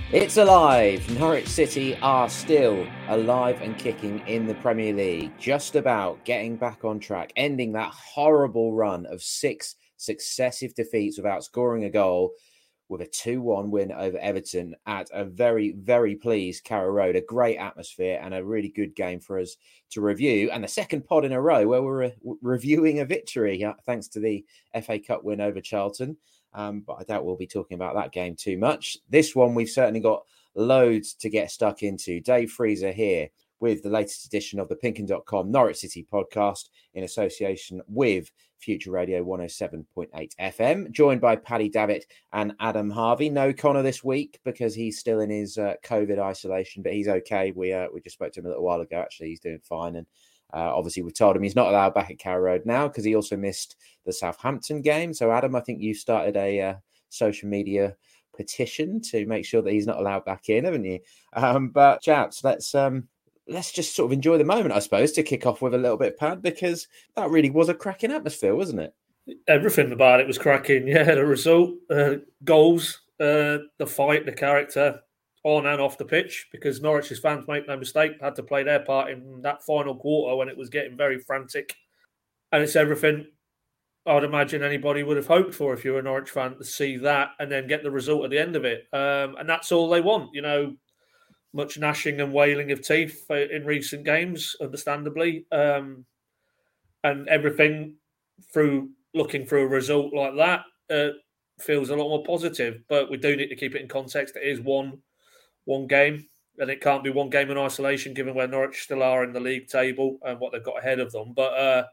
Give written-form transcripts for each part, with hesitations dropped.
It's alive. Norwich City are still alive and kicking in the Premier League, just about getting back on track, ending that horrible run of 6 successive defeats without scoring a goal with a 2-1 win over Everton at a very, very pleased Carrow Road. A great atmosphere and a really good game for us to review. And the second pod in a row where we're reviewing a victory, thanks to the FA Cup win over Charlton. But I doubt we'll be talking about that game too much. This one, we've certainly got loads to get stuck into. Dave Freezer here with the latest edition of the Pinkin.com Norwich City podcast in association with Future Radio 107.8 FM, joined by Paddy Davitt and Adam Harvey. No Connor this week because he's still in his COVID isolation, but he's okay. We just spoke to him a little while ago. Actually, he's doing fine. And obviously, we've told him he's not allowed back at Carrow Road now because he also missed the Southampton game. So, Adam, I think you started a social media petition to make sure that he's not allowed back in, haven't you? But, chaps, let's just sort of enjoy the moment, I suppose, to kick off with a little bit, Pad, because that really was a cracking atmosphere, wasn't it? Everything about it was cracking. Yeah, the result, goals, the fight, the character, on and off the pitch, because Norwich's fans, make no mistake, had to play their part in that final quarter when it was getting very frantic. And it's everything I'd imagine anybody would have hoped for if you're a Norwich fan, to see that and then get the result at the end of it. And that's all they want, much gnashing and wailing of teeth in recent games, understandably. And everything through looking for a result like that feels a lot more positive. But we do need to keep it in context. It is one game, and it can't be one game in isolation, given where Norwich still are in the league table and what they've got ahead of them. But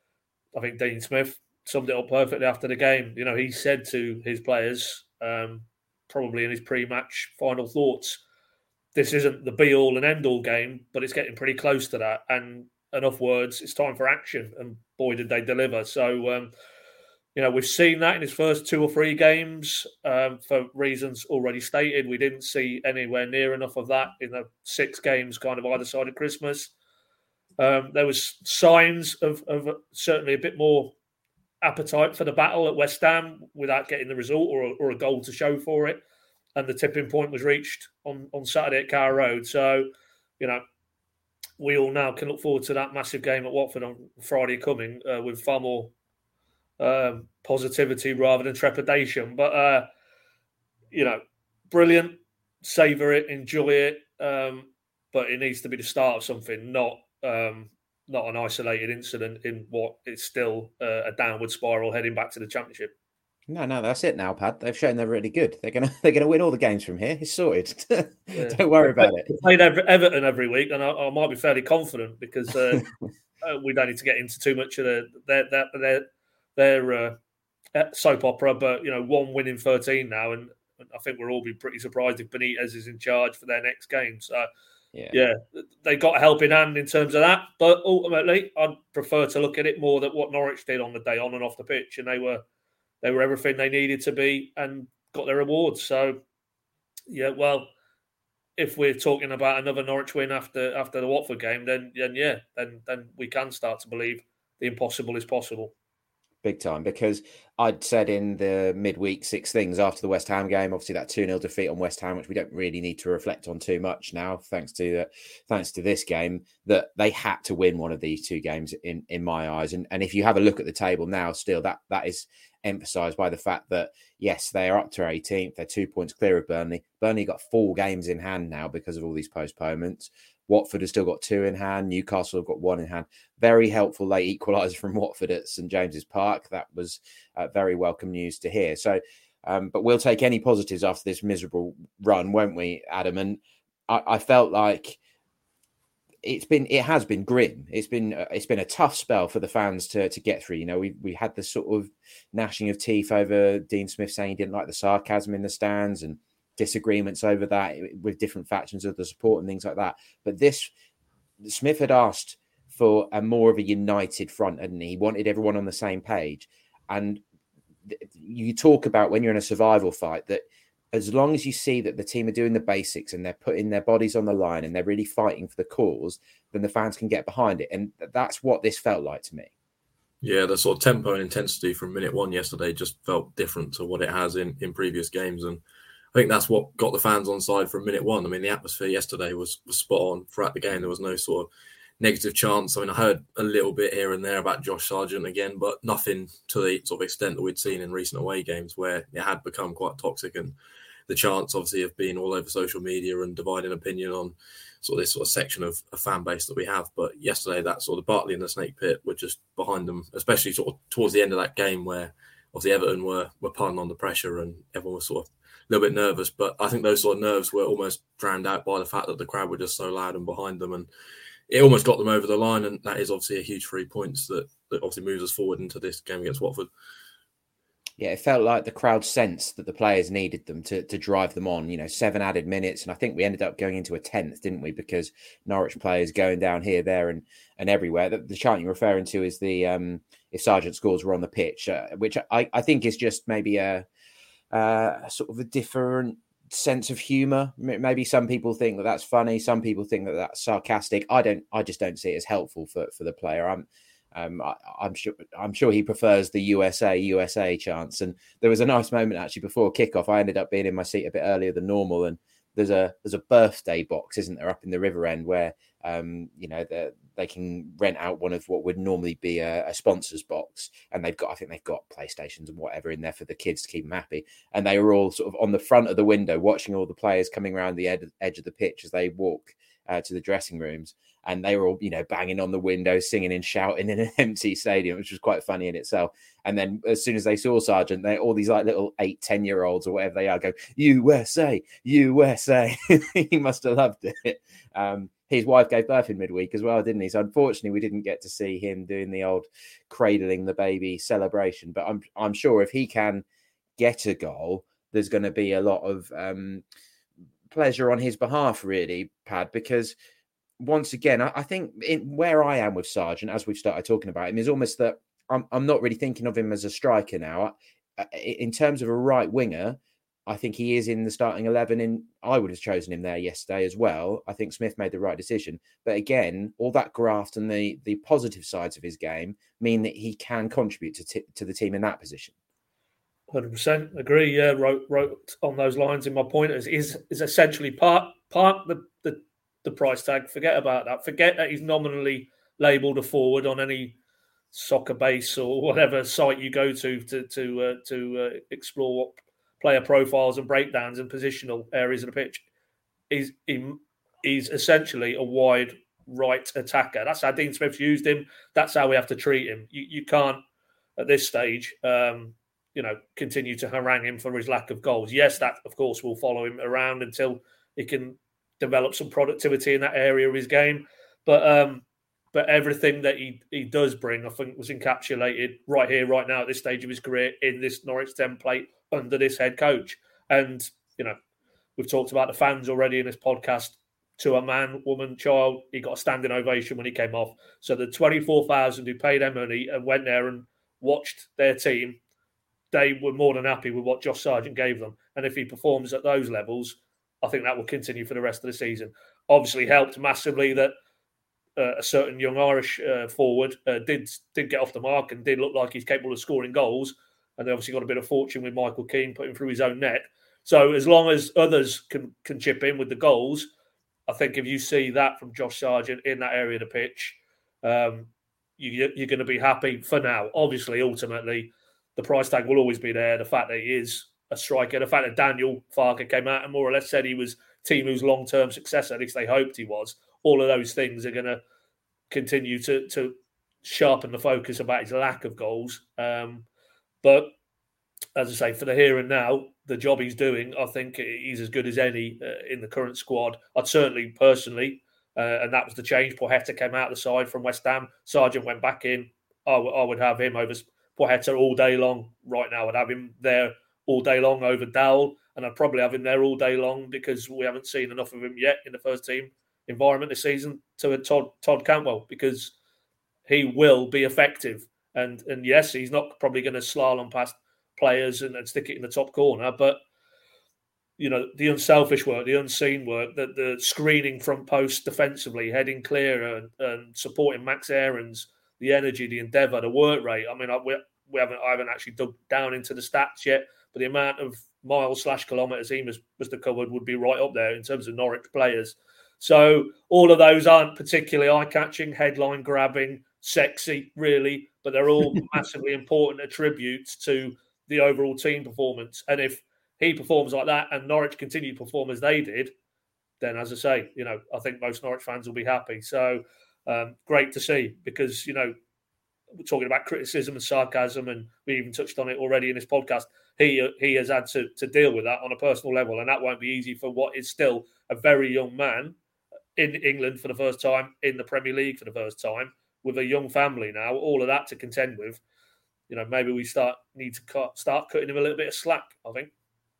I think Dean Smith summed it up perfectly after the game. He said to his players, probably in his pre-match final thoughts, this isn't the be-all and end-all game, but it's getting pretty close to that. And enough words, it's time for action. And boy, did they deliver. So, we've seen that in his first 2 or 3 games for reasons already stated. We didn't see anywhere near enough of that in the 6 games kind of either side of Christmas. There was signs of certainly a bit more appetite for the battle at West Ham without getting the result or a goal to show for it. And the tipping point was reached on Saturday at Carrow Road. So, we all now can look forward to that massive game at Watford on Friday coming with far more positivity rather than trepidation. But, brilliant, savour it, enjoy it. But it needs to be the start of something, not an isolated incident in what is still a downward spiral heading back to the Championship. No, that's it now, Pad. They've shown they're really good. They're gonna win all the games from here. It's sorted. Don't worry about it. They played Everton every week, and I might be fairly confident because we don't need to get into too much of their soap opera. But 1 win in 13 now, and I think we'll all be pretty surprised if Benitez is in charge for their next game. So yeah, they got a helping hand in terms of that. But ultimately, I'd prefer to look at it more than what Norwich did on the day, on and off the pitch, and they were everything they needed to be and got their rewards. So, yeah, well, if we're talking about another Norwich win after the Watford game, then we can start to believe the impossible is possible. Big time, because I'd said in the midweek 6 things after the West Ham game, obviously that 2-0 defeat on West Ham, which we don't really need to reflect on too much now, thanks to this game, that they had to win one of these 2 games in my eyes. And if you have a look at the table now, still that is emphasised by the fact that, yes, they are up to 18th. They're 2 points clear of Burnley. Burnley got 4 games in hand now because of all these postponements. Watford has still got 2 in hand. Newcastle have got 1 in hand. Very helpful late equaliser from Watford at St James's Park. That was very welcome news to hear. So, but we'll take any positives after this miserable run, won't we, Adam? And I felt like it has been grim. It's been a tough spell for the fans to get through. We had the sort of gnashing of teeth over Dean Smith saying he didn't like the sarcasm in the stands and disagreements over that with different factions of the support and things like that. But Smith had asked for a more of a united front, hadn't he? He wanted everyone on the same page. And you talk about when you're in a survival fight that as long as you see that the team are doing the basics and they're putting their bodies on the line and they're really fighting for the cause, then the fans can get behind it. And that's what this felt like to me. Yeah, the sort of tempo and intensity from minute 1 yesterday just felt different to what it has in previous games. And I think that's what got the fans on side from minute one. I mean, the atmosphere yesterday was spot on throughout the game. There was no sort of negative chants. I mean, I heard a little bit here and there about Josh Sargent again, but nothing to the sort of extent that we'd seen in recent away games where it had become quite toxic. And the chants obviously have been all over social media and dividing opinion on sort of this sort of section of a fan base that we have. But yesterday, that sort of Bartley and the Snake Pit were just behind them, especially sort of towards the end of that game where obviously Everton were putting on the pressure and everyone was sort of a little bit nervous. But I think those sort of nerves were almost drowned out by the fact that the crowd were just so loud and behind them. And it almost got them over the line. And that is obviously a huge 3 points that obviously moves us forward into this game against Watford. Yeah, it felt like the crowd sensed that the players needed them to drive them on. 7 added minutes. And I think we ended up going into a 10th, didn't we? Because Norwich players going down here, there and everywhere. The chant you're referring to is the if Sargent scores were on the pitch, which I think is just maybe a sort of a different sense of humour. Maybe some people think that that's funny. Some people think that that's sarcastic. I just don't see it as helpful for the player. I'm sure he prefers the USA chants. And there was a nice moment actually before kickoff. I ended up being in my seat a bit earlier than normal, and there's a birthday box, isn't there, up in the River End where they can rent out one of what would normally be a sponsor's box, and I think they've got PlayStations and whatever in there for the kids to keep them happy. And they were all sort of on the front of the window watching all the players coming around the edge of the pitch as they walk to the dressing rooms. And they were all, banging on the windows, singing and shouting in an empty stadium, which was quite funny in itself. And then as soon as they saw Sargent, all these like little 8-10-year-olds or whatever they are go, USA, USA. He must have loved it. His wife gave birth in midweek as well, didn't he? So unfortunately, we didn't get to see him doing the old cradling the baby celebration. But I'm sure if he can get a goal, there's going to be a lot of pleasure on his behalf, really, Pad, because once again, I think where I am with Sargent, as we've started talking about him, is almost that I'm not really thinking of him as a striker now. In terms of a right winger, I think he is in the starting 11. I would have chosen him there yesterday as well. I think Smith made the right decision. But again, all that graft and the positive sides of his game mean that he can contribute to the team in that position. 100% agree. Yeah, wrote on those lines in my point is essentially part the price tag. Forget about that. Forget that he's nominally labelled a forward on any soccer base or whatever site you go to explore player profiles and breakdowns and positional areas of the pitch. He's essentially a wide right attacker. That's how Dean Smith's used him. That's how we have to treat him. You can't at this stage continue to harangue him for his lack of goals. Yes, that of course will follow him around until he can develop some productivity in that area of his game. But everything that he does bring, I think, was encapsulated right here, right now, at this stage of his career in this Norwich template under this head coach. And, we've talked about the fans already in this podcast. To a man, woman, child, he got a standing ovation when he came off. So the 24,000 who paid their money and went there and watched their team, they were more than happy with what Josh Sargent gave them. And if he performs at those levels, I think that will continue for the rest of the season. Obviously helped massively that a certain young Irish forward did get off the mark and did look like he's capable of scoring goals. And they obviously got a bit of fortune with Michael Keane putting through his own net. So as long as others can chip in with the goals, I think if you see that from Josh Sargent in that area of the pitch, you're going to be happy for now. Obviously, ultimately, the price tag will always be there. The fact that he is a striker, the fact that Daniel Farke came out and more or less said he was Timu's long-term successor, at least they hoped he was, all of those things are going to continue to sharpen the focus about his lack of goals. But as I say, for the here and now, the job he's doing, I think he's as good as any in the current squad. I'd certainly, personally, and that was the change. Poeta came out the side from West Ham. Sargent went back in. I would have him over Poeta all day long right now. I'd have him there all day long over Dowell, and I'd probably have him there all day long because we haven't seen enough of him yet in the first team environment this season to Todd Cantwell, because he will be effective. And yes, he's not probably going to slalom past players and stick it in the top corner, but the unselfish work, the unseen work, the screening front post defensively, heading clear and supporting Max Aarons, the energy, the endeavour, the work rate. I mean, I haven't actually dug down into the stats yet, but the amount of miles/kilometres he must have covered would be right up there in terms of Norwich players. So all of those aren't particularly eye-catching, headline-grabbing, sexy, really, but they're all massively important attributes to the overall team performance. And if he performs like that and Norwich continue to perform as they did, then, as I say, I think most Norwich fans will be happy. So great to see, because, we're talking about criticism and sarcasm, and we even touched on it already in this podcast. He has had to deal with that on a personal level, and that won't be easy for what is still a very young man in England for the first time, in the Premier League for the first time, with a young family now, all of that to contend with. Maybe we need to start cutting him a little bit of slack, I think.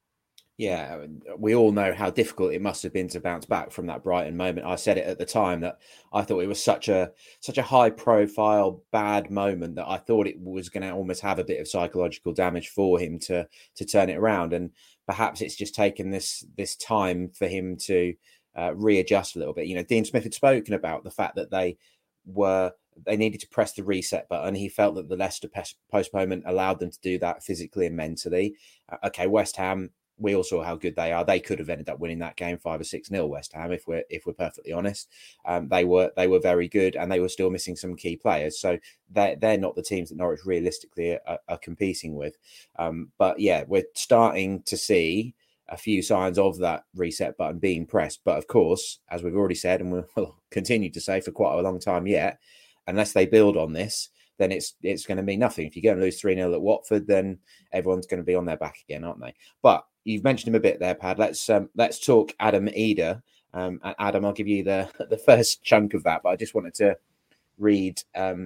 Yeah, we all know how difficult it must have been to bounce back from that Brighton moment. I said it at the time that I thought it was such a high-profile bad moment that I thought it was going to almost have a bit of psychological damage for him to turn it around. And perhaps it's just taken this time for him to readjust a little bit. Dean Smith had spoken about the fact that they needed to press the reset button. He felt that the Leicester postponement allowed them to do that physically and mentally. Okay, West Ham, we all saw how good they are. They could have ended up winning that game 5 or 6-0. West Ham, if we're perfectly honest, they were very good, and they were still missing some key players. So they're not the teams that Norwich realistically are competing with. But yeah, we're starting to see a few signs of that reset button being pressed. But of course, as we've already said, and we'll continue to say for quite a long time yet, unless they build on this, then it's going to mean nothing. If you go and lose 3-0 at Watford, then everyone's going to be on their back again, aren't they? But you've mentioned him a bit there, Pad. Let's talk Adam Idah. And Adam, I'll give you the first chunk of that, but I just wanted to read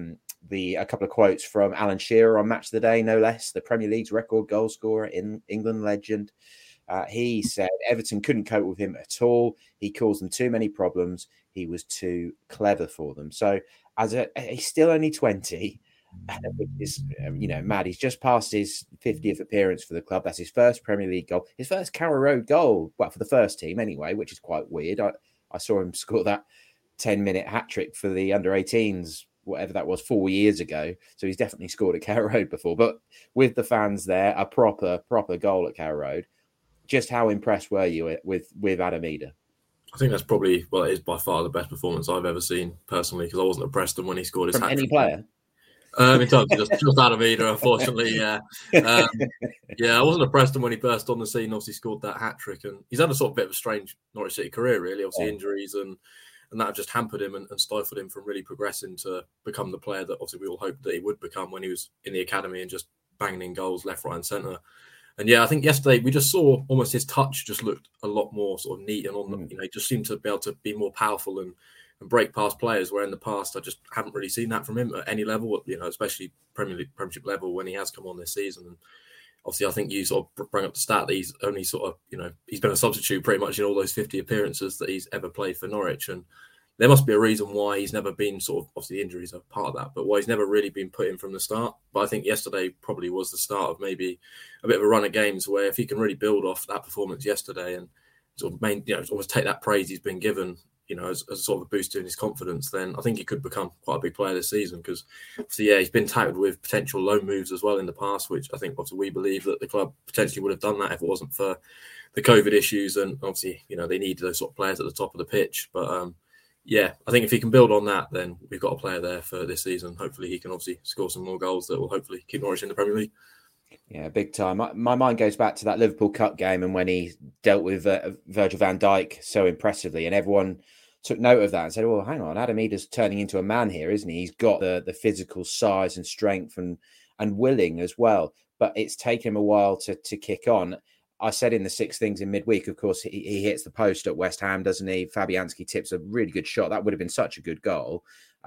a couple of quotes from Alan Shearer on Match of the Day, no less, the Premier League's record goal scorer, in England legend. He said Everton couldn't cope with him at all. He caused them too many problems. He was too clever for them. So he's still only 20, which is, mad. He's just passed his 50th appearance for the club. That's his first Premier League goal, his first Carrow Road goal. Well, for the first team anyway, which is quite weird. I saw him score that 10-minute hat-trick for the under-18s, whatever that was, 4 years ago. So he's definitely scored at Carrow Road before. But with the fans there, a proper goal at Carrow Road. Just how impressed were you with Adam Idah? I think that's probably, it is by far the best performance I've ever seen personally, because I wasn't at Preston when he scored his hat-trick. Any player? In terms of just Adam Idah, unfortunately, yeah. I wasn't at Preston when he burst on the scene, obviously scored that hat-trick, and he's had a sort of bit of a strange Norwich City career, really, obviously injuries, and that have just hampered him and stifled him from really progressing to become the player that obviously we all hoped that he would become when he was in the academy and just banging in goals left, right and centre. And yeah, I think yesterday we just saw almost his touch just looked a lot more sort of neat, and on the, he just seemed to be able to be more powerful and break past players, where in the past I just haven't really seen that from him at any level, especially Premiership level when he has come on this season. And obviously I think you sort of bring up the stat that he's only sort of, he's been a substitute pretty much in all those 50 appearances that he's ever played for Norwich. And there must be a reason why he's never been sort of, obviously injuries are part of that, but why he's never really been put in from the start. But I think yesterday probably was the start of maybe a bit of a run of games where if he can really build off that performance yesterday and sort of almost take that praise he's been given, as sort of a boost in his confidence, then I think he could become quite a big player this season. Because, he's been touted with potential loan moves as well in the past, which I think obviously we believe that the club potentially would have done that if it wasn't for the COVID issues. And obviously, they need those sort of players at the top of the pitch. But I think if he can build on that, then we've got a player there for this season. Hopefully he can obviously score some more goals that will hopefully keep Norwich in the Premier League. Yeah, big time. My mind goes back to that Liverpool Cup game and when he dealt with Virgil van Dijk so impressively, and everyone took note of that and said, well, hang on, Adam Idah's turning into a man here, isn't he? He's got the physical size and strength and willing as well. But it's taken him a while to kick on. I said in the Six Things in midweek, of course, he hits the post at West Ham, doesn't he? Fabianski tips a really good shot. That would have been such a good goal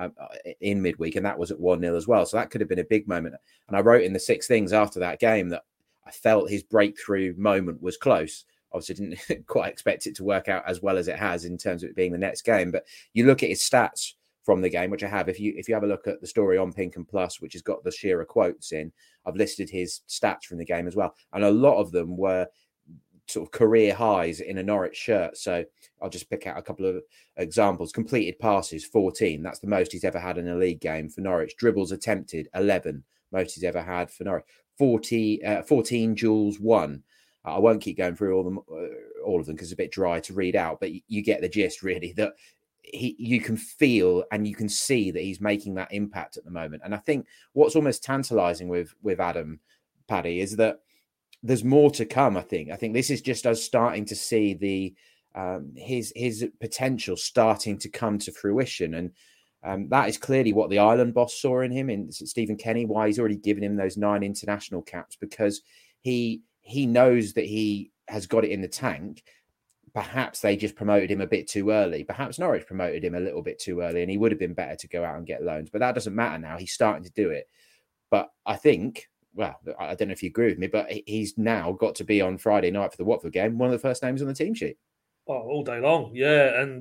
in midweek, and that was at 1-0 as well. So that could have been a big moment. And I wrote in the Six Things after that game that I felt his breakthrough moment was close. Obviously, didn't quite expect it to work out as well as it has in terms of it being the next game. But you look at his stats from the game, which I have. If you have a look at the story on Pink and Plus, which has got the Shearer quotes in, I've listed his stats from the game as well. And a lot of them were sort of career highs in a Norwich shirt. So I'll just pick out a couple of examples. Completed passes, 14. That's the most he's ever had in a league game for Norwich. Dribbles attempted, 11. Most he's ever had for Norwich. 14 duels won. I won't keep going through all of them because it's a bit dry to read out, but you get the gist really, that you can feel and you can see that he's making that impact at the moment. And I think what's almost tantalizing with Adam, Paddy, is that there's more to come. I think this is just us starting to see the his potential starting to come to fruition, and that is clearly what the Ireland boss saw in him, in Stephen Kenny. Why he's already given him those 9 international caps, because he knows that he has got it in the tank. Perhaps they just promoted him a bit too early. Perhaps Norwich promoted him a little bit too early, and he would have been better to go out and get loans. But that doesn't matter now. He's starting to do it. But I think, well, I don't know if you agree with me, but he's now got to be on Friday night for the Watford game, one of the first names on the team sheet. Oh, all day long, yeah. And,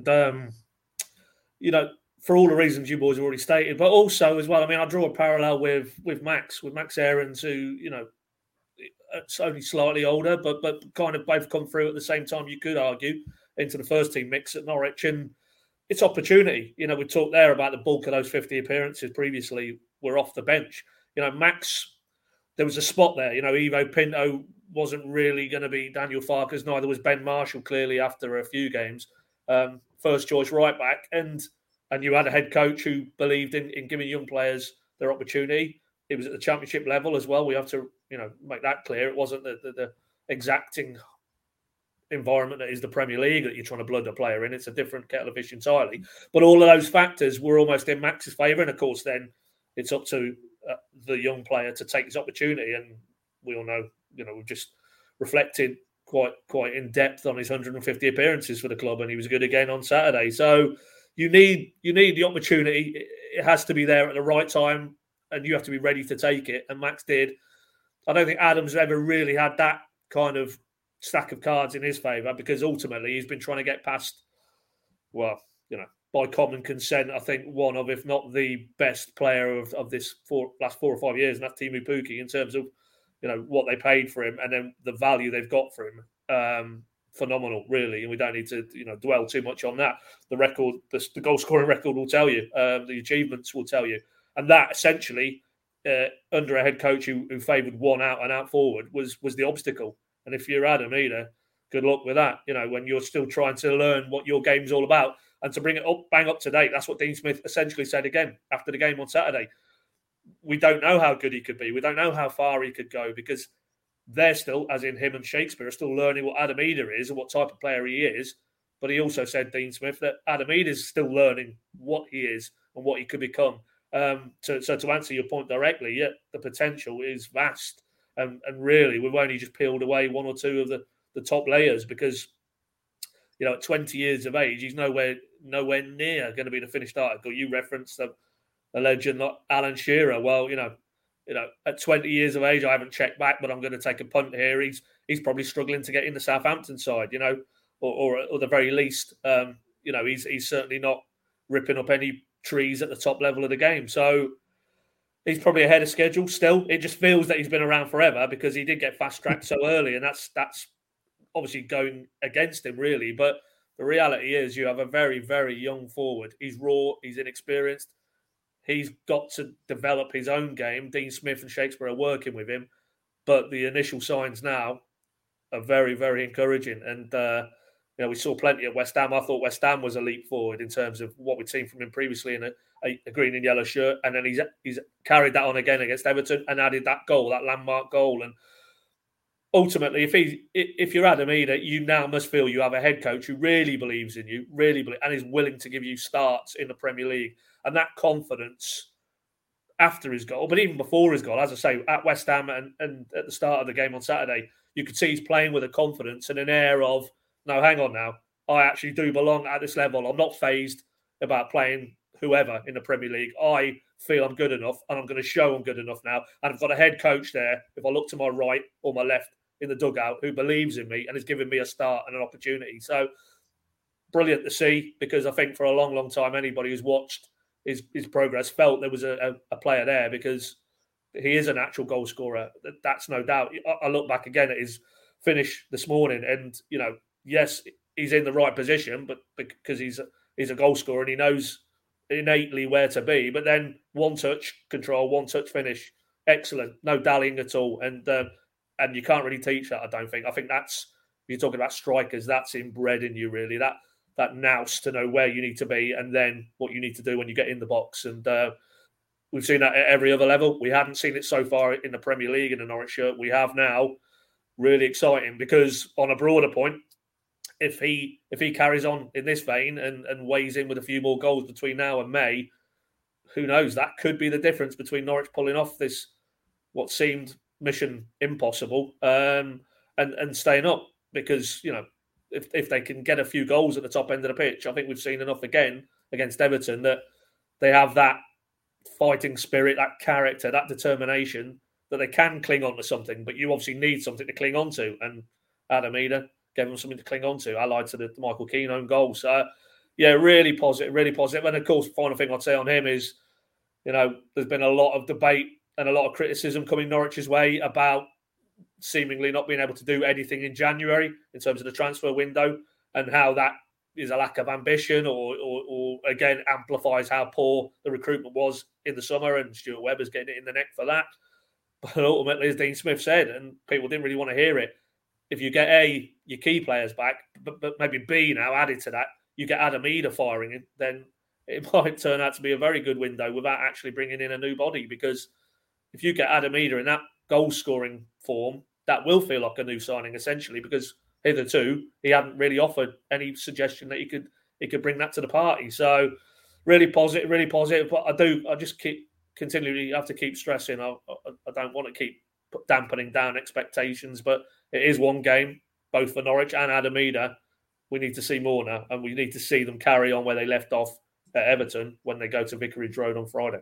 for all the reasons you boys have already stated, but also as well, I mean, I draw a parallel with Max Aarons, who, it's only slightly older, but kind of both come through at the same time, you could argue, into the first team mix at Norwich. And it's opportunity. We talked there about the bulk of those 50 appearances previously were off the bench. Max, there was a spot there. Ivo Pinto wasn't really going to be Daniel Farkas, neither was Ben Marshall, clearly, after a few games. First choice right back. And you had a head coach who believed in giving young players their opportunity. It was at the championship level as well. We have to, make that clear. It wasn't the exacting environment that is the Premier League that you're trying to blood a player in. It's a different kettle of fish entirely. But all of those factors were almost in Max's favour. And of course, then it's up to the young player to take his opportunity. And we all know, we've just reflected quite in depth on his 150 appearances for the club, and he was good again on Saturday. So you need the opportunity. It has to be there at the right time, and you have to be ready to take it. And Max did. I don't think Adams ever really had that kind of stack of cards in his favour, because ultimately he's been trying to get past, well, by common consent, I think one of, if not the best player of this last 4 or 5 years, and that's Teemu Pukki, in terms of, what they paid for him and then the value they've got for him. Phenomenal, really, and we don't need to, dwell too much on that. The record, the goal scoring record will tell you, the achievements will tell you, and that essentially, under a head coach who favoured one out and out forward, was the obstacle. And if you're Adam Idah, good luck with that. When you're still trying to learn what your game's all about, and to bring it up, bang up to date. That's what Dean Smith essentially said again after the game on Saturday. We don't know how good he could be. We don't know how far he could go, because they're still, as in him and Shakespeare, are still learning what Adam Idah is and what type of player he is. But he also said, Dean Smith, that Adam Idah is still learning what he is and what he could become. So to answer your point directly, yeah, the potential is vast. And really, we've only just peeled away one or two of the top layers, because, at 20 years of age, he's nowhere near going to be the finished article. You referenced a legend like Alan Shearer. Well, at 20 years of age, I haven't checked back, but I'm going to take a punt here. He's probably struggling to get in the Southampton side, or at the very least, he's certainly not ripping up any trees at the top level of the game. So he's probably ahead of schedule still. It just feels that he's been around forever, because he did get fast-tracked so early, and that's obviously going against him, really. But the reality is you have a very, very young forward. He's raw. He's inexperienced. He's got to develop his own game. Dean Smith and Shakespeare are working with him, but the initial signs now are very, very encouraging. And, we saw plenty at West Ham. I thought West Ham was a leap forward in terms of what we'd seen from him previously in a green and yellow shirt. And then he's carried that on again against Everton and added that goal, that landmark goal. And ultimately, if you're Adam Idah, you now must feel you have a head coach who really believes in you, and is willing to give you starts in the Premier League. And that confidence after his goal, but even before his goal, as I say, at West Ham and at the start of the game on Saturday, you could see he's playing with a confidence and an air of, no, hang on now, I actually do belong at this level. I'm not fazed about playing whoever in the Premier League. I feel I'm good enough, and I'm going to show I'm good enough now. And I've got a head coach there, if I look to my right or my left in the dugout, who believes in me and is giving me a start and an opportunity. So brilliant to see, because I think for a long, long time, anybody who's watched his progress felt there was a player there, because he is a natural goal scorer. That's no doubt. I look back again at his finish this morning, and yes, he's in the right position, but because he's a goal scorer and he knows innately where to be. But then one touch control, one touch finish, excellent, no dallying at all. And And you can't really teach that, I don't think. I think that's, you're talking about strikers, that's inbred in you, really. That nous to know where you need to be and then what you need to do when you get in the box. And we've seen that at every other level. We haven't seen it so far in the Premier League in the Norwich shirt. We have now. Really exciting, because on a broader point, if he carries on in this vein and weighs in with a few more goals between now and May, who knows? That could be the difference between Norwich pulling off this, what seemed mission impossible, and staying up. Because, you know, if they can get a few goals at the top end of the pitch, I think we've seen enough again against Everton that they have that fighting spirit, that character, that determination, that they can cling on to something. But you obviously need something to cling on to. And Adam Idah gave them something to cling on to, allied to the Michael Keane own goal. So, yeah, really positive, really positive. And, of course, final thing I'd say on him is, you know, there's been a lot of debate and a lot of criticism coming Norwich's way about seemingly not being able to do anything in January in terms of the transfer window, and how that is a lack of ambition or again, amplifies how poor the recruitment was in the summer, and Stuart Webber's getting it in the neck for that. But ultimately, as Dean Smith said, and people didn't really want to hear it, if you get A, your key players back, but maybe B now added to that, you get Adam Idah firing in, then it might turn out to be a very good window without actually bringing in a new body. Because if you get Adam Idah in that goal-scoring form, that will feel like a new signing, essentially, because hitherto he hadn't really offered any suggestion that he could bring that to the party. So really positive, really positive. But I just continually have to keep stressing. I don't want to keep dampening down expectations, but it is one game, both for Norwich and Adam Idah. We need to see more now, and we need to see them carry on where they left off at Everton when they go to Vicarage Road on Friday.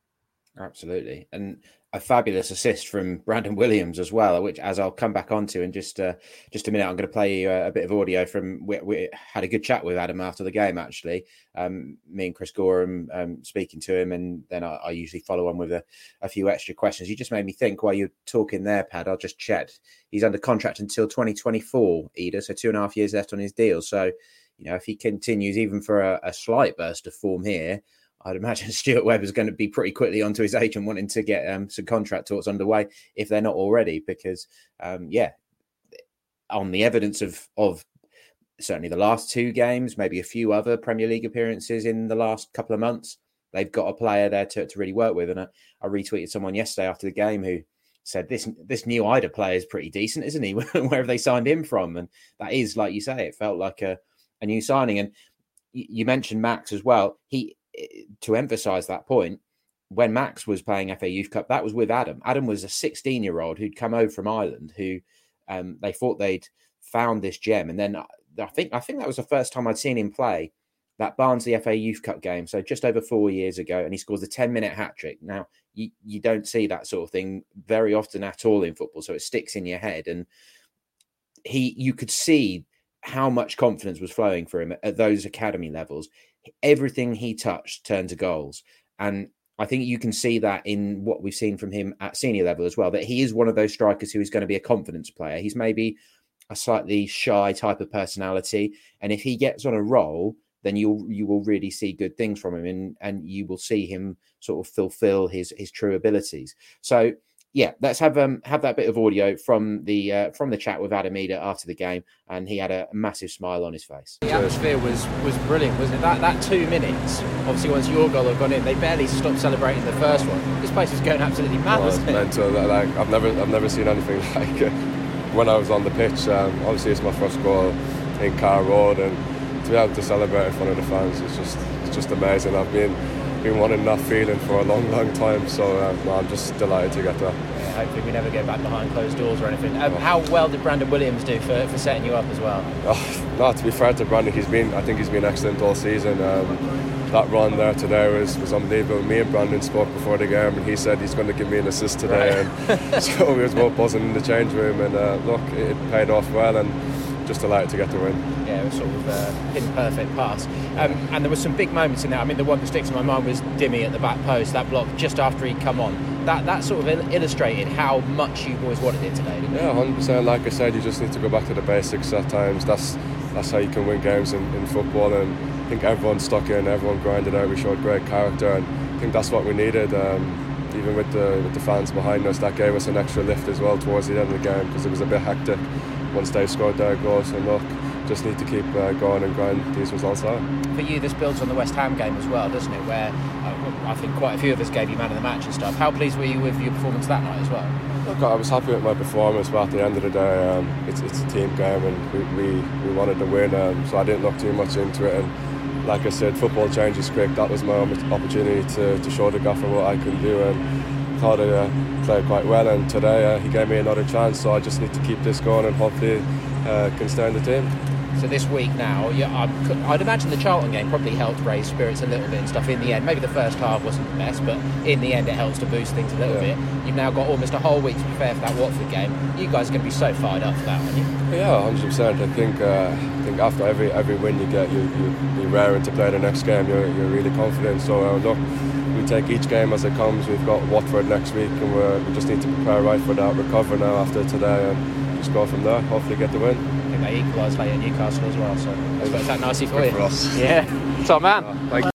Absolutely. And a fabulous assist from Brandon Williams as well, which, as I'll come back onto in just a minute, I'm going to play you a bit of audio from. We had a good chat with Adam after the game, actually. Me and Chris Gorham speaking to him, and then I usually follow on with a few extra questions. You just made me think while you're talking there, Pad. I'll just check. He's under contract until 2024, Idah, so 2.5 years left on his deal. So, you know, if he continues even for a slight burst of form here, I'd imagine Stuart Webber's going to be pretty quickly onto his agent wanting to get some contract talks underway, if they're not already, because, on the evidence of certainly the last 2 games, maybe a few other Premier League appearances in the last couple of months, they've got a player there to really work with. And I retweeted someone yesterday after the game who said, this new Idah player is pretty decent, isn't he? Where have they signed him from? And that is, like you say, it felt like a new signing. And you mentioned Max as well. To emphasise that point, when Max was playing FA Youth Cup, that was with Adam. Adam was a 16-year-old who'd come over from Ireland, who they thought they'd found this gem. And then I think that was the first time I'd seen him play that Barnsley FA Youth Cup game, so just over 4 years ago, and he scores a 10-minute hat-trick. Now, you don't see that sort of thing very often at all in football, so it sticks in your head. And you could see how much confidence was flowing for him at those academy levels. Everything he touched turned to goals. And I think you can see that in what we've seen from him at senior level as well, that he is one of those strikers who is going to be a confidence player. He's maybe a slightly shy type of personality. And if he gets on a roll, then you will really see good things from him, and you will see him sort of fulfill his true abilities. So, yeah, let's have that bit of audio from the chat with Adam Idah after the game, and he had a massive smile on his face. The atmosphere was brilliant, wasn't it? That 2 minutes, obviously once your goal had gone in, they barely stopped celebrating the first one. This place was going absolutely mad, wasn't it? Mental. Like, I've never seen anything like it. When I was on the pitch, obviously it's my first goal in Carrow Road, and to be able to celebrate in front of the fans, it's just amazing. I've been wanting that feeling for a long time, so I'm just delighted to get that. Yeah, hopefully we never go back behind closed doors or anything. How well did Brandon Williams do for setting you up as well? No, to be fair to Brandon, I think he's been excellent all season. That run there today was unbelievable. Me and Brandon spoke before the game, and he said he's going to give me an assist today, right. And so we was both buzzing in the change room, and look, it paid off well, and just delighted to get the win. Yeah, it was sort of a pin-perfect pass. And there were some big moments in there. I mean, the one that sticks in my mind was Dimmy at the back post, that block just after he'd come on. That sort of illustrated how much you boys wanted it today, didn't it? Yeah, 100%. Like I said, you just need to go back to the basics at times. That's how you can win games in football, and I think everyone stuck in, everyone grinded out. We showed great character, and I think that's what we needed. even with the fans behind us, that gave us an extra lift as well towards the end of the game, because it was a bit hectic once they scored their goals. And look, just need to keep going and grind these results out. For you, this builds on the West Ham game as well, doesn't it? Where I think quite a few of us gave you man of the match and stuff. How pleased were you with your performance that night as well? Look, I was happy with my performance, but at the end of the day, it's a team game, and we wanted to win, so I didn't look too much into it. And like I said, football changes quick. That was my opportunity to show the gaffer what I can do, and thought I played quite well. And today he gave me another chance, so I just need to keep this going and hopefully can stay in the team. So this week now, I'd imagine the Charlton game probably helped raise spirits a little bit and stuff in the end. Maybe the first half wasn't the best, but in the end it helps to boost things a little bit. You've now got almost a whole week to prepare for that Watford game. You guys are going to be so fired up for that, aren't you? Yeah, 100%. I think after every win you get, you're raring to play the next game. You're really confident. So look, we take each game as it comes. We've got Watford next week, and we just need to prepare right for that, recover now after today, and just go from there. Hopefully get the win. I think they equalised late at Newcastle as well, so that's worked out nicely for you. For us. Yeah, top man. Thank you.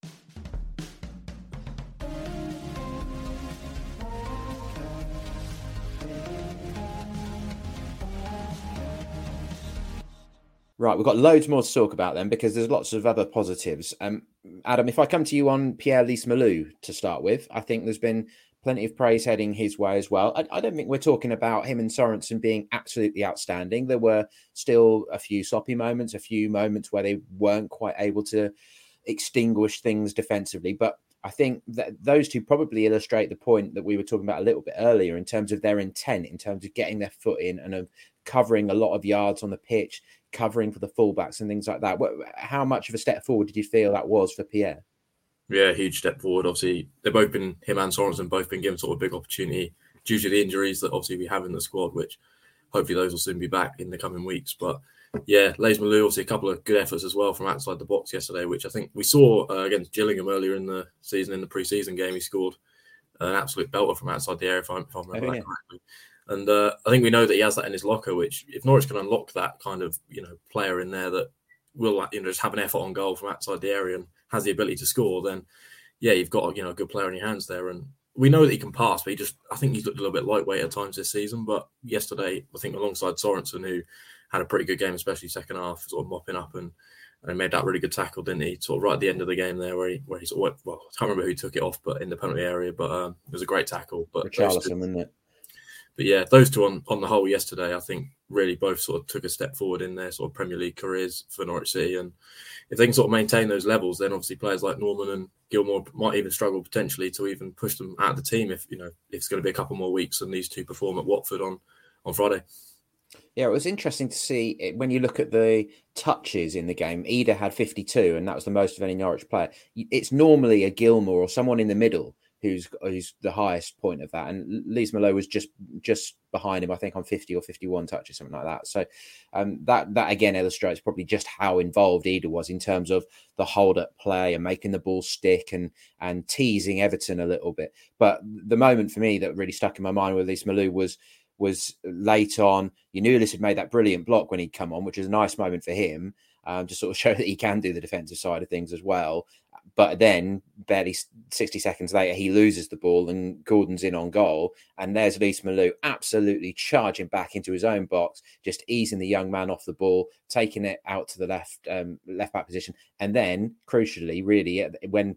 Right, we've got loads more to talk about then, because there's lots of other positives. Adam, if I come to you on Pierre Lees-Melou to start with, I think there's been plenty of praise heading his way as well. I don't think we're talking about him and Sorensen being absolutely outstanding. There were still a few sloppy moments, a few moments where they weren't quite able to extinguish things defensively. But I think that those two probably illustrate the point that we were talking about a little bit earlier in terms of their intent, in terms of getting their foot in and of covering a lot of yards on the pitch, covering for the fullbacks and things like that. How much of a step forward did you feel that was for Pierre? Yeah, huge step forward. Obviously, him and Sorensen both been given sort of a big opportunity due to the injuries that obviously we have in the squad, which hopefully those will soon be back in the coming weeks. But yeah, Lees-Melou, obviously a couple of good efforts as well from outside the box yesterday, which I think we saw against Gillingham earlier in the season. In the pre-season game, he scored an absolute belter from outside the area, if I remember that correctly. And I think we know that he has that in his locker, which if Norwich can unlock that kind of player in there that will just have an effort on goal from outside the area and has the ability to score, then yeah, you've got a good player in your hands there. And we know that he can pass, but I think he's looked a little bit lightweight at times this season. But yesterday, I think alongside Sorensen, who had a pretty good game, especially second half, sort of mopping up and made that really good tackle, didn't he? Sort of right at the end of the game there, where he sort of, I can't remember who took it off, but in the penalty area. But it was a great tackle. But Richarlison, wasn't it? But yeah, those two on the whole yesterday, I think really both sort of took a step forward in their sort of Premier League careers for Norwich City. And if they can sort of maintain those levels, then obviously players like Norman and Gilmore might even struggle potentially to even push them out of the team if it's going to be a couple more weeks and these two perform at Watford on Friday. Yeah, it was interesting to see it, when you look at the touches in the game. Ida had 52, and that was the most of any Norwich player. It's normally a Gilmore or someone in the middle who's the highest point of that, and Lees-Melou was just behind him, I think, on 50 or 51 touches, something like that. So that again illustrates probably just how involved Ida was in terms of the hold-up play and making the ball stick and teasing Everton a little bit. But the moment for me that really stuck in my mind with Lees-Melou was late on. You knew Ellis had made that brilliant block when he'd come on, which was a nice moment for him, to sort of show that he can do the defensive side of things as well. But then, barely 60 seconds later, he loses the ball and Gordon's in on goal. And there's Lees-Melou absolutely charging back into his own box, just easing the young man off the ball, taking it out to the left back position. And then, crucially, really, when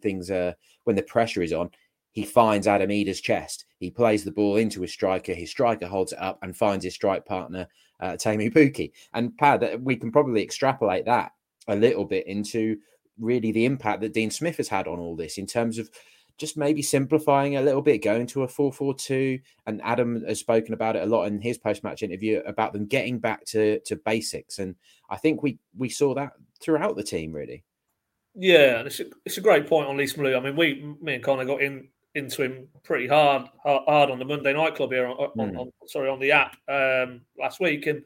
the pressure is on, he finds Adam Ida's chest. He plays the ball into his striker holds it up and finds his strike partner, Teemu Pukki. And Pad, we can probably extrapolate that a little bit into really the impact that Dean Smith has had on all this in terms of just maybe simplifying a little bit, going to a 4-4-2. And Adam has spoken about it a lot in his post-match interview about them getting back to basics. And I think we saw that throughout the team, really. Yeah, and it's a great point on Lees-Melou. I mean, me and Connor got into him pretty hard on the Monday Night Club here on the app last week, and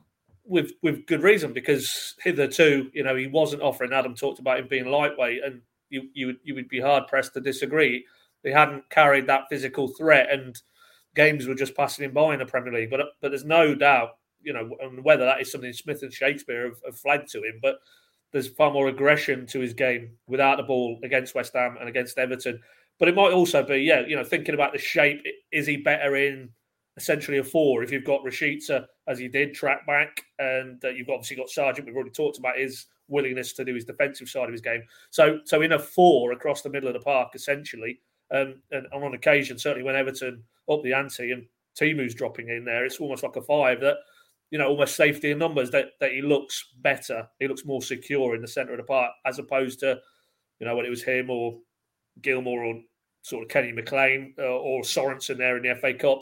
with good reason, because hitherto, he wasn't offering. Adam talked about him being lightweight, and you would be hard pressed to disagree. He hadn't carried that physical threat, and games were just passing him by in the Premier League. But there's no doubt, and whether that is something Smith and Shakespeare have flagged to him, but there's far more aggression to his game without the ball against West Ham and against Everton. But it might also be, thinking about the shape, is he better in essentially a 4 if you've got Rashica, as he did, track back, and you've obviously got Sargent. We've already talked about his willingness to do his defensive side of his game. So in a 4 across the middle of the park, essentially, and on occasion, certainly when Everton up the ante and Timu's dropping in there, it's almost like a 5 that, almost safety in numbers, that he looks better. He looks more secure in the centre of the park, as opposed to, when it was him or Gilmour or sort of Kenny McLean or Sorensen there in the FA Cup.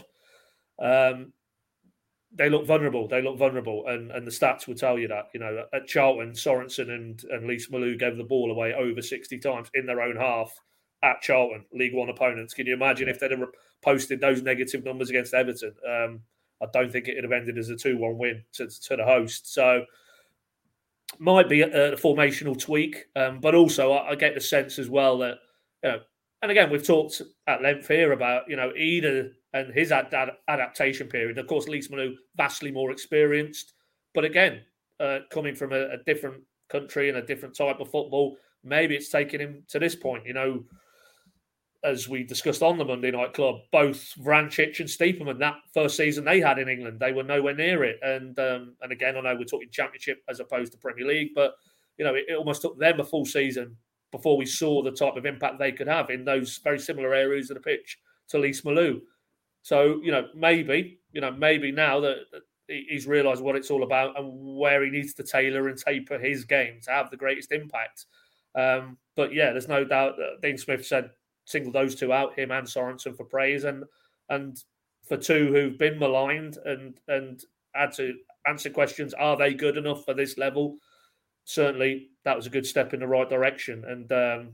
They look vulnerable. And the stats will tell you that. At Charlton, Sorensen and Lees-Malou gave the ball away over 60 times in their own half at Charlton, League One opponents. Can you imagine if they'd have posted those negative numbers against Everton? I don't think it would have ended as a 2-1 win to the host. So might be a formational tweak, but also I get the sense as well that, and again, we've talked at length here about, Ida and his adaptation period. Of course, Lees-Malou, vastly more experienced. But again, coming from a different country and a different type of football, maybe it's taken him to this point. As we discussed on the Monday Night Club, both Vrancic and Stiepermann, that first season they had in England, they were nowhere near it. And again, I know we're talking Championship as opposed to Premier League, but, it almost took them a full season before we saw the type of impact they could have in those very similar areas of the pitch to Lees-Malou. So, maybe now that he's realised what it's all about and where he needs to tailor and taper his game to have the greatest impact. But yeah, there's no doubt that Dean Smith singled those two out, him and Sorensen, for praise, and for two who've been maligned and had to answer questions, are they good enough for this level? Certainly, that was a good step in the right direction. And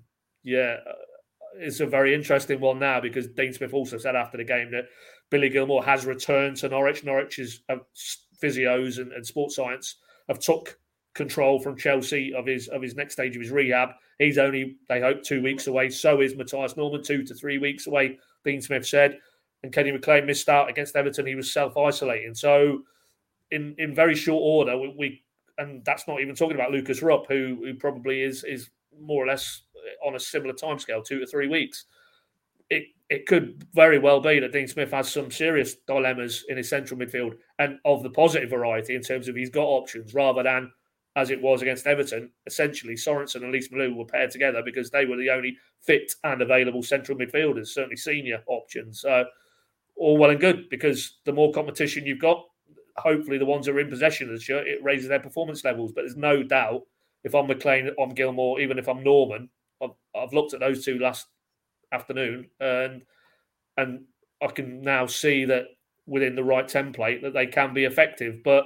it's a very interesting one now, because Dean Smith also said after the game that Billy Gilmour has returned to Norwich. Norwich's physios and sports science have took control from Chelsea of his next stage of his rehab. He's only, they hope, 2 weeks away. So is Matthias Norman, 2 to 3 weeks away, Dean Smith said. And Kenny McLean missed out against Everton. He was self-isolating. So in very short order, we and that's not even talking about Lucas Rupp, who probably is more or less on a similar timescale, 2 to 3 weeks. It could very well be that Dean Smith has some serious dilemmas in his central midfield, and of the positive variety in terms of he's got options, rather than, as it was against Everton, essentially Sorensen and Lees-Malou were paired together because they were the only fit and available central midfielders, certainly senior options. So all well and good, because the more competition you've got, hopefully the ones that are in possession of the shirt, it raises their performance levels. But there's no doubt, if I'm McLean, if I'm Gilmour, even if I'm Norman, I've looked at those two last afternoon, and I can now see that within the right template that they can be effective. But,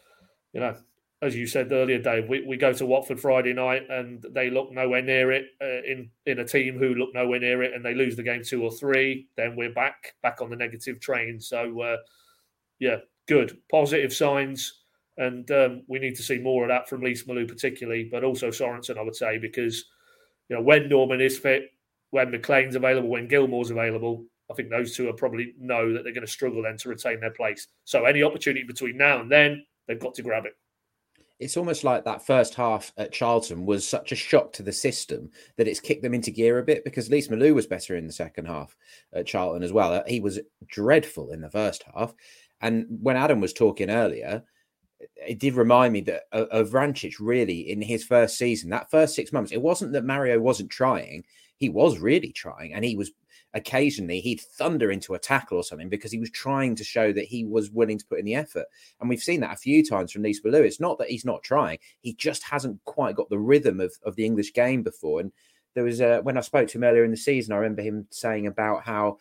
as you said earlier, Dave, we go to Watford Friday night and they look nowhere near it, in a team who look nowhere near it, and they lose the game 2 or 3, then we're back on the negative train. So, good. Positive signs. And we need to see more of that from Lees-Malou particularly, but also Sorensen, I would say, because when Norman is fit, when McLean's available, when Gilmour's available, I think those two are probably know that they're going to struggle then to retain their place. So any opportunity between now and then, they've got to grab it. It's almost like that first half at Charlton was such a shock to the system that it's kicked them into gear a bit, because Lees-Malou was better in the second half at Charlton as well. He was dreadful in the first half. And when Adam was talking earlier, it did remind me that of Vrancic really in his first season, that first 6 months. It wasn't that Mario wasn't trying. He was really trying, and he was occasionally he'd thunder into a tackle or something because he was trying to show that he was willing to put in the effort. And we've seen that a few times from Lees-Malou. It's not that he's not trying. He just hasn't quite got the rhythm of the English game before. And there was when I spoke to him earlier in the season, I remember him saying about how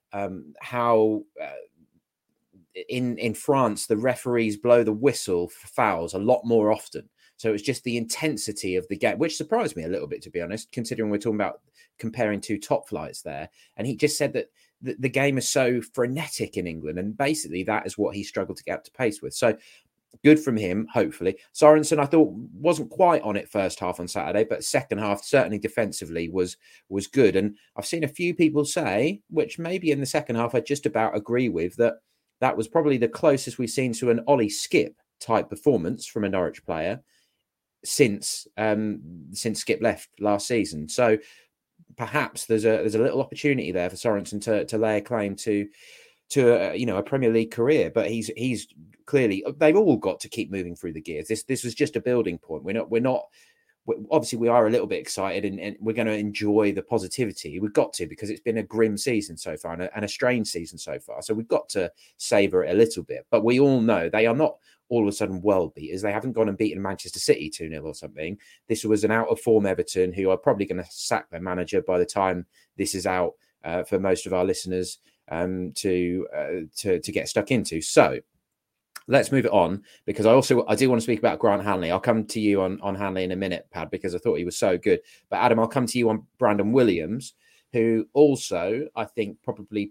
in France, the referees blow the whistle for fouls a lot more often. So it's just the intensity of the game, which surprised me a little bit, to be honest, considering we're talking about comparing two top flights there. And he just said that the game is so frenetic in England. And basically that is what he struggled to get up to pace with. So good from him, hopefully. Sorensen, I thought, wasn't quite on it first half on Saturday, but second half, certainly defensively, was good. And I've seen a few people say, which maybe in the second half I just about agree with, that was probably the closest we've seen to an Ollie Skip type performance from a Norwich player since Skip left last season. So perhaps there's a little opportunity there for Sorensen to lay a claim to a Premier League career. But he's clearly, they've all got to keep moving through the gears. This was just a building point. We're not obviously we are a little bit excited and we're going to enjoy the positivity. We've got to, because it's been a grim season so far and a strange season so far. So we've got to savour it a little bit. But we all know they are not all of a sudden world beaters. They haven't gone and beaten Manchester City 2-0 or something. This was an out of form Everton who are probably going to sack their manager by the time this is out for most of our listeners to get stuck into. So let's move it on, because I do want to speak about Grant Hanley. I'll come to you on Hanley in a minute, Pad, because I thought he was so good. But Adam, I'll come to you on Brandon Williams, who also, I think, probably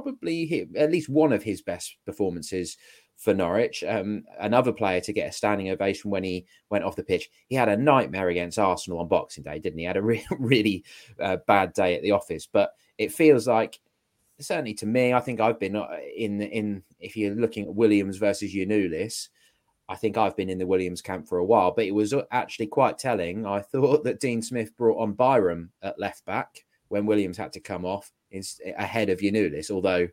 at least one of his best performances for Norwich. Another player to get a standing ovation when he went off the pitch. He had a nightmare against Arsenal on Boxing Day, didn't he? He had a really bad day at the office. But it feels like, certainly to me, I think I've been in if you're looking at Williams versus Giannoulis, I think I've been in the Williams camp for a while. But it was actually quite telling. I thought that Dean Smith brought on Byram at left back when Williams had to come off ahead of Giannoulis, although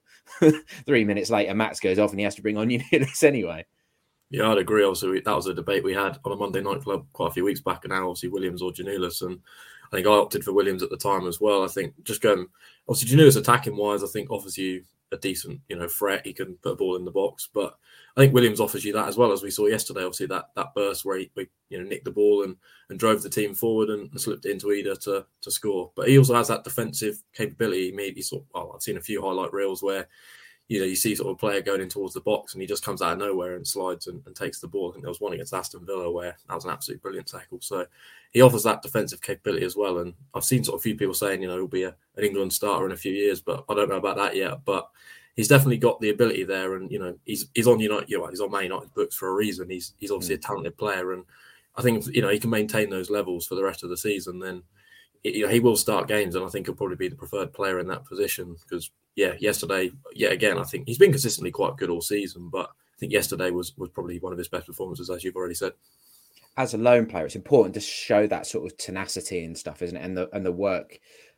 3 minutes later Max goes off and he has to bring on Giannoulis anyway. Yeah, I'd agree. Obviously, that was a debate we had on a Monday Night Club quite a few weeks back, and now obviously Williams or Giannoulis, and I think I opted for Williams at the time as well. I think just going, obviously Giannoulis attacking wise, I think offers you a decent, threat. He can put a ball in the box, but I think Williams offers you that as well, as we saw yesterday. Obviously that burst where he nicked the ball and drove the team forward and slipped it into Ida to score. But he also has that defensive capability. I've seen a few highlight reels where you see sort of a player going in towards the box and he just comes out of nowhere and slides and takes the ball. I think there was one against Aston Villa where that was an absolute brilliant tackle. So he offers that defensive capability as well. And I've seen sort of a few people saying, he'll be an England starter in a few years, but I don't know about that yet. But he's definitely got the ability there. And, he's on United, he's on Man United books for a reason. He's obviously a talented player. And I think, he can maintain those levels for the rest of the season, then, he will start games. And I think he'll probably be the preferred player in that position because, yesterday, yet again, I think he's been consistently quite good all season, but I think yesterday was probably one of his best performances, as you've already said. As a lone player, it's important to show that sort of tenacity and stuff, isn't it? And the work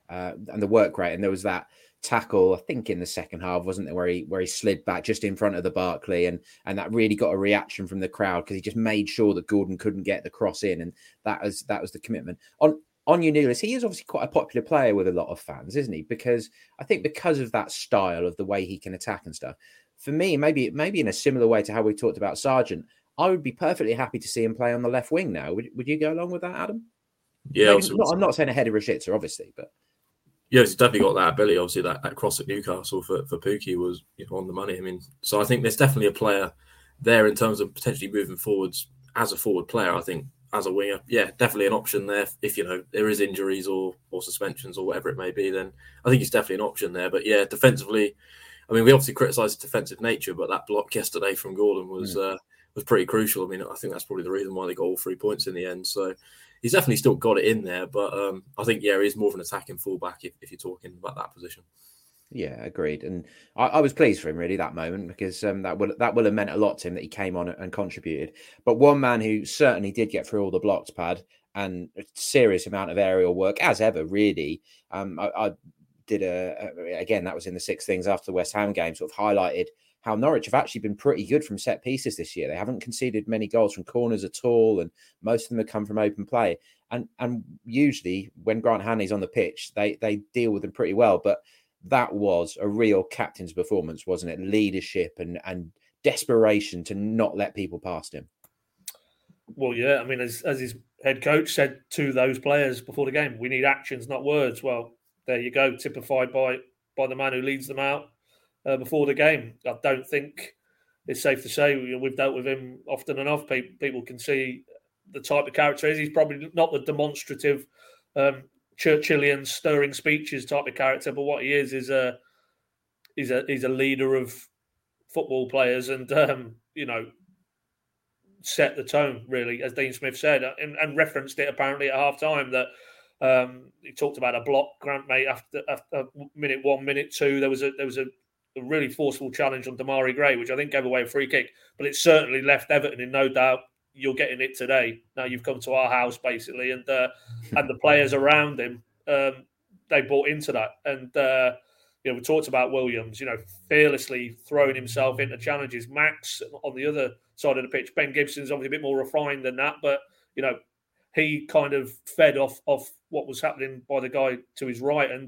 rate. And there was that tackle, I think, in the second half, wasn't there, where he slid back just in front of the Barkley, and that really got a reaction from the crowd because he just made sure that Gordon couldn't get the cross in, and that was the commitment. On Giannoulis, he is obviously quite a popular player with a lot of fans, isn't he? Because I think because of that style of the way he can attack and stuff. For me, maybe in a similar way to how we talked about Sargent, I would be perfectly happy to see him play on the left wing now. Would you go along with that, Adam? Yeah, I'm not saying ahead of Rashica, obviously, but yeah, he's definitely got that ability. Obviously, that cross at Newcastle for Pukki was on the money. I mean, so I think there's definitely a player there in terms of potentially moving forwards as a forward player. I think as a winger, definitely an option there. If there is injuries or suspensions or whatever it may be, then I think he's definitely an option there. But defensively, I mean, we obviously criticised the defensive nature, but that block yesterday from Gordon was pretty crucial. I mean, I think that's probably the reason why they got all 3 points in the end. So he's definitely still got it in there, but I think he is more of an attacking fullback if you're talking about that position. Yeah, agreed. And I was pleased for him, really, that moment, because that will have meant a lot to him that he came on and contributed. But one man who certainly did get through all the blocks, Pad, and a serious amount of aerial work, as ever, really. I did again, that was in the Six Things after the West Ham game, sort of highlighted how Norwich have actually been pretty good from set pieces this year. They haven't conceded many goals from corners at all, and most of them have come from open play. And usually, when Grant Hanley's on the pitch, they deal with them pretty well. But that was a real captain's performance, wasn't it? Leadership and desperation to not let people past him. Well, yeah. I mean, as his head coach said to those players before the game, we need actions, not words. Well, there you go, typified by the man who leads them out before the game. I don't think it's safe to say we've dealt with him often enough. People can see the type of character he is. He's probably not the demonstrative Churchillian stirring speeches type of character, but what he is a leader of football players and set the tone, really, as Dean Smith said, and referenced it apparently at half time that he talked about a block Grant made after minute 1, minute 2. There was a really forceful challenge on Damari Gray, which I think gave away a free kick, but it certainly left Everton in no doubt. You're getting it today. Now you've come to our house, basically, and the players around him they bought into that. And we talked about Williams, fearlessly throwing himself into challenges. Max on the other side of the pitch. Ben Gibson's obviously a bit more refined than that, but he kind of fed off what was happening by the guy to his right. And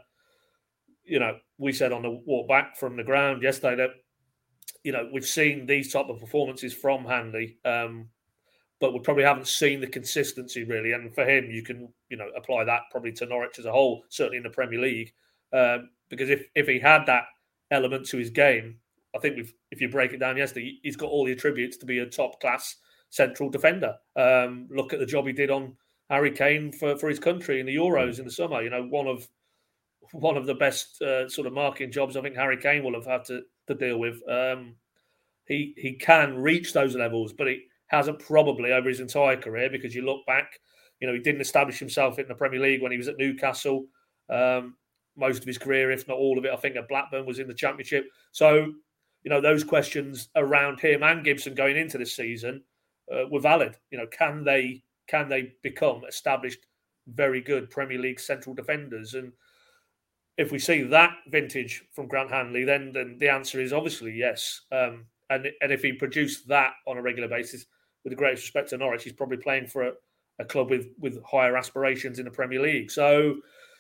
we said on the walk back from the ground yesterday that we've seen these type of performances from Hanley, but we probably haven't seen the consistency really. And for him, you can apply that probably to Norwich as a whole, certainly in the Premier League. Because if he had that element to his game, I think if you break it down yesterday, he's got all the attributes to be a top-class central defender. Look at the job he did on Harry Kane for his country in the Euros in the summer. One of the best sort of marking jobs I think Harry Kane will have had to deal with. He can reach those levels, but he hasn't probably over his entire career, because you look back, he didn't establish himself in the Premier League when he was at Newcastle. Most of his career, if not all of it, I think at Blackburn was in the Championship. So, those questions around him and Gibson going into this season were valid. Can they become established, very good Premier League central defenders? And if we see that vintage from Grant Hanley, then the answer is obviously yes. And if he produced that on a regular basis, with the greatest respect to Norwich, he's probably playing for a club with higher aspirations in the Premier League. So,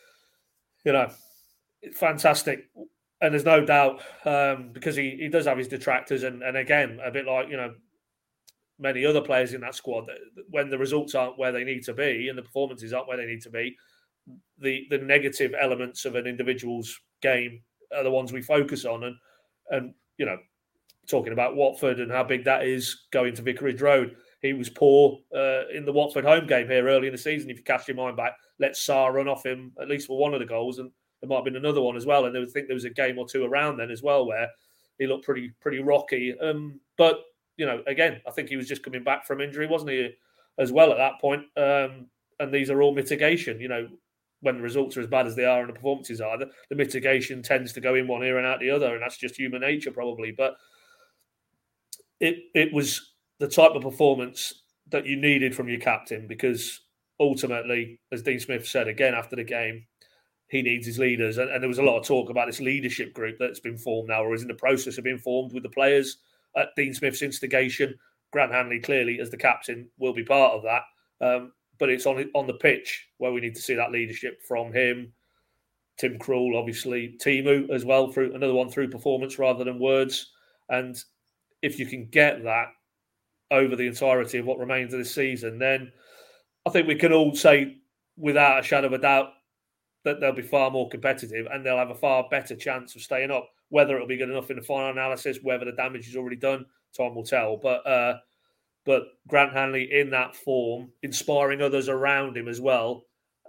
fantastic. And there's no doubt, because he does have his detractors. And again, a bit like, many other players in that squad, when the results aren't where they need to be and the performances aren't where they need to be, the negative elements of an individual's game are the ones we focus on. And talking about Watford and how big that is going to Vicarage Road, he was poor in the Watford home game here early in the season. If you cast your mind back, let Sarr run off him at least for one of the goals, and there might have been another one as well. And I think there was a game or two around then as well where he looked pretty rocky. But again, I think he was just coming back from injury, wasn't he, as well at that point? And these are all mitigation. When the results are as bad as they are and the performances are, the mitigation tends to go in one ear and out the other, and that's just human nature probably. But it was the type of performance that you needed from your captain, because ultimately, as Dean Smith said again after the game, he needs his leaders. And there was a lot of talk about this leadership group that's been formed now, or is in the process of being formed with the players at Dean Smith's instigation. Grant Hanley, clearly, as the captain, will be part of that. But it's on the pitch where we need to see that leadership from him. Tim Krul, obviously, Timu as well, through another one through performance rather than words. And if you can get that over the entirety of what remains of this season, then I think we can all say without a shadow of a doubt that they'll be far more competitive and they'll have a far better chance of staying up. Whether it'll be good enough in the final analysis, whether the damage is already done, time will tell. But Grant Hanley in that form, inspiring others around him as well.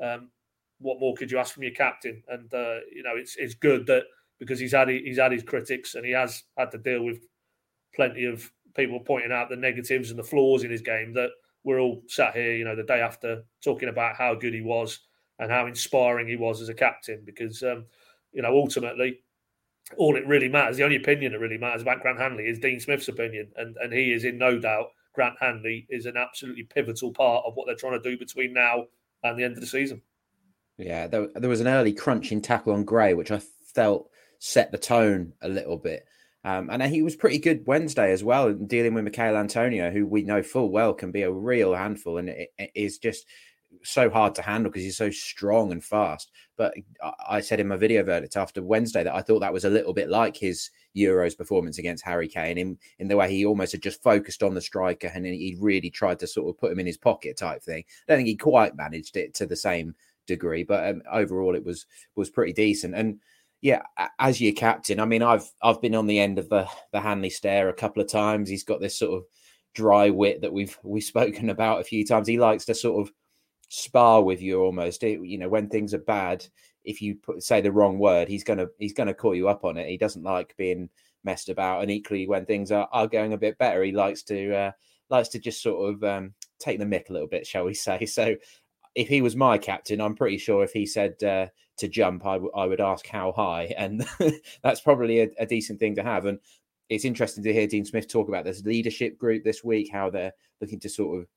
What more could you ask from your captain? And it's good that, because he's had his critics and he has had to deal with plenty of people pointing out the negatives and the flaws in his game, that we're all sat here, the day after, talking about how good he was and how inspiring he was as a captain. Because ultimately, all it really matters, the only opinion that really matters about Grant Hanley is Dean Smith's opinion, and he is in no doubt. Grant Hanley is an absolutely pivotal part of what they're trying to do between now and the end of the season. Yeah, there was an early crunching tackle on Gray, which I felt set the tone a little bit. And he was pretty good Wednesday as well, dealing with Michail Antonio, who we know full well can be a real handful, and it is just so hard to handle because he's so strong and fast. But I said in my video verdict after Wednesday that I thought that was a little bit like his Euros performance against Harry Kane in the way he almost had just focused on the striker and he really tried to sort of put him in his pocket type thing. I don't think he quite managed it to the same degree, but overall it was pretty decent. And yeah, as your captain, I mean, I've been on the end of the Hanley stare a couple of times. He's got this sort of dry wit that we've spoken about a few times. He likes to sort of spar with you almost. When things are bad, if you say the wrong word, he's gonna call you up on it. He doesn't like being messed about, and equally when things are going a bit better, he likes to just sort of take the mick a little bit, shall we say? So if he was my captain, I'm pretty sure if he said to jump, I would ask how high, and that's probably a decent thing to have. And it's interesting to hear Dean Smith talk about this leadership group this week, how they're looking to sort of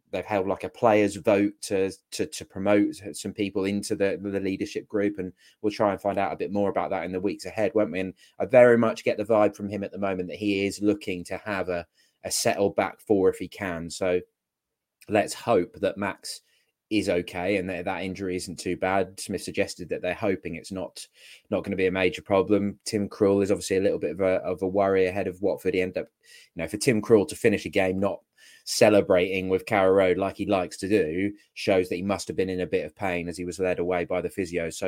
they've held like a players' vote to promote some people into the leadership group, and we'll try and find out a bit more about that in the weeks ahead, won't we? And I very much get the vibe from him at the moment that he is looking to have a settled back four if he can. So let's hope that Max is okay and that injury isn't too bad. Smith suggested that they're hoping it's not going to be a major problem. Tim Krul is obviously a little bit of a worry ahead of Watford. He ended up, for Tim Krul to finish a game not celebrating with Carrow Road like he likes to do shows that he must have been in a bit of pain as he was led away by the physio. So,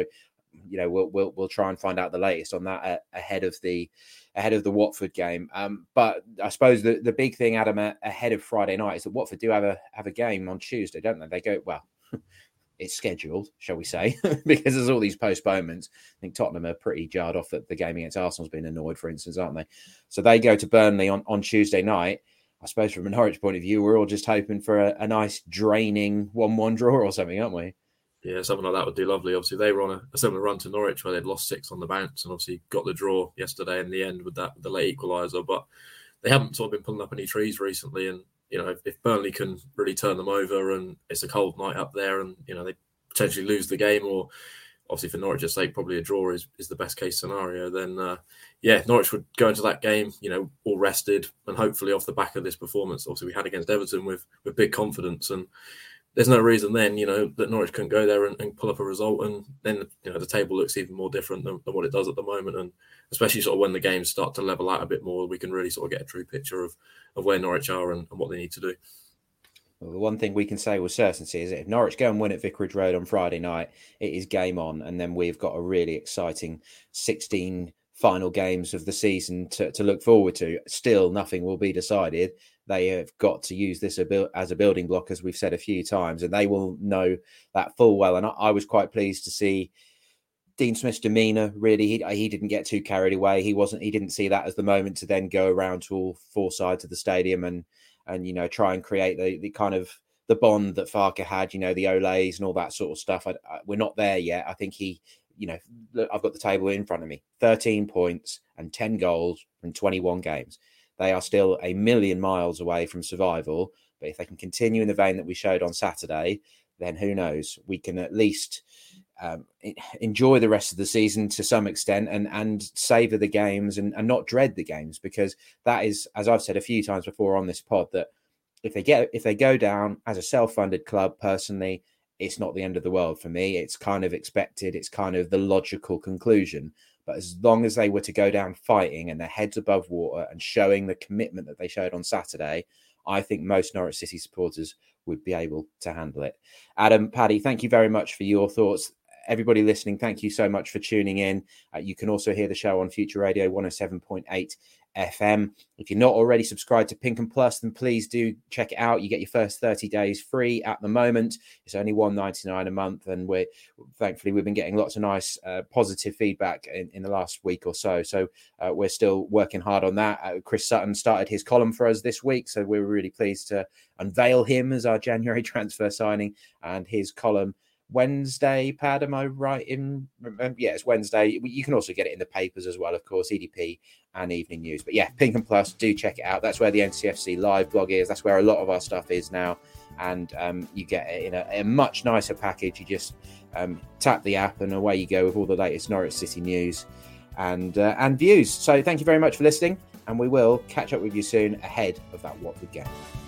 we'll try and find out the latest on that ahead of the Watford game. But I suppose the big thing, Adam, ahead of Friday night is that Watford do have a game on Tuesday, don't they? They go, well, it's scheduled, shall we say, because there's all these postponements. I think Tottenham are pretty jarred off that the game against Arsenal's been annoyed, for instance, aren't they? So they go to Burnley on Tuesday night. I suppose from a Norwich point of view, we're all just hoping for a nice draining 1-1 draw or something, aren't we? Yeah, something like that would do lovely. Obviously, they were on a similar run to Norwich where they'd lost 6 on the bounce and obviously got the draw yesterday in the end with the late equaliser. But they haven't sort of been pulling up any trees recently. And, if Burnley can really turn them over and it's a cold night up there and, they potentially lose the game, or obviously for Norwich's sake, probably a draw is the best case scenario, then, Norwich would go into that game, all rested and hopefully off the back of this performance, obviously we had against Everton with big confidence. And there's no reason then, that Norwich couldn't go there and pull up a result. And then, the table looks even more different than what it does at the moment. And especially sort of when the games start to level out a bit more, we can really sort of get a true picture of where Norwich are and what they need to do. Well, the one thing we can say with certainty is that if Norwich go and win at Vicarage Road on Friday night, it is game on. And then we've got a really exciting 16 final games of the season to look forward to. Still, nothing will be decided. They have got to use this as a building block, as we've said a few times, and they will know that full well. And I was quite pleased to see Dean Smith's demeanour. Really, he didn't get too carried away. He didn't see that as the moment to then go around to all four sides of the stadium and try and create the kind of the bond that Farke had. The Olays and all that sort of stuff. We're not there yet. I think I've got the table in front of me. 13 points and 10 goals from 21 games. They are still a million miles away from survival. But if they can continue in the vein that we showed on Saturday, then who knows? We can at least enjoy the rest of the season to some extent and savour the games and not dread the games, because that is, as I've said a few times before on this pod, that if they go down as a self-funded club, personally, it's not the end of the world for me. It's kind of expected. It's kind of the logical conclusion. But as long as they were to go down fighting and their heads above water and showing the commitment that they showed on Saturday, I think most Norwich City supporters would be able to handle it. Adam, Paddy, thank you very much for your thoughts. Everybody listening, thank you so much for tuning in. You can also hear the show on Future Radio 107.8 FM. If you're not already subscribed to Pink and Plus, then please do check it out. You get your first 30 days free at the moment. It's only $1.99 a month, and we've been getting lots of nice positive feedback in the last week or so. So we're still working hard on that. Chris Sutton started his column for us this week, so we were really pleased to unveil him as our January transfer signing, and his column Wednesday, Pad, am I right in? Yeah, it's Wednesday. You can also get it in the papers as well, of course, EDP and Evening News. But yeah, Pink and Plus, do check it out. That's where the NCFC live blog is. That's where a lot of our stuff is now. And you get it in a much nicer package. You just tap the app and away you go with all the latest Norwich City news and views. So thank you very much for listening. And we will catch up with you soon ahead of that Watford game.